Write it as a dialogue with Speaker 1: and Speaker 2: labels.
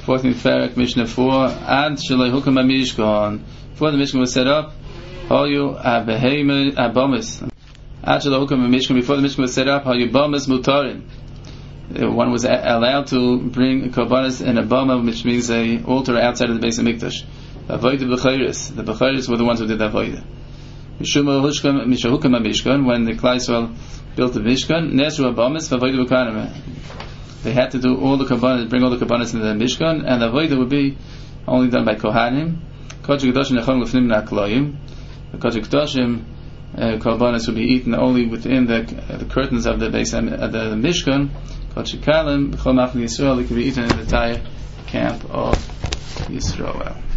Speaker 1: 14th Parak, Mishnah 4, Ad Shalei Hukam HaMishkan. Before the Mishkan was set up, Hayu Abeheme Abomis. Ad Shalei Hukam HaMishkan. Before the Mishkan was set up, Hayu Bomis Mutarin. One was allowed to bring korbanos in a bama, which means a altar outside of the base of Mikdash. Avodah b'chayris. The b'chayris were the ones who did the avodah. Mishahukam HaMishkan. When the Klal Yisrael built the Mishkan, Nesru Abomis v'avodah b'kanim. They had to do all the korbanos, bring all the korbanos into the Mishkan, and the avodah would be only done by Kohanim. Kodesh Kedoshim nechon lefnim na'kloyim. The Kodesh Kedoshim korbanos would be eaten only within the curtains of the base of the Mishkan. Kodesh Kalim b'chol machne Yisrael, it could be eaten in the entire camp of Yisrael.